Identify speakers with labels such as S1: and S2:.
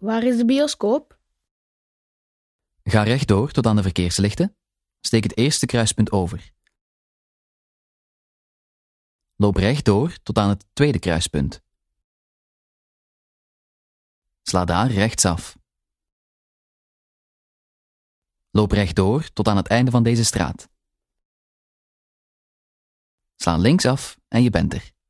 S1: Waar is de bioscoop?
S2: Ga rechtdoor tot aan de verkeerslichten. Steek het eerste kruispunt over. Loop rechtdoor tot aan het tweede kruispunt. Sla daar rechtsaf. Loop rechtdoor tot aan het einde van deze straat. Sla linksaf en je bent er.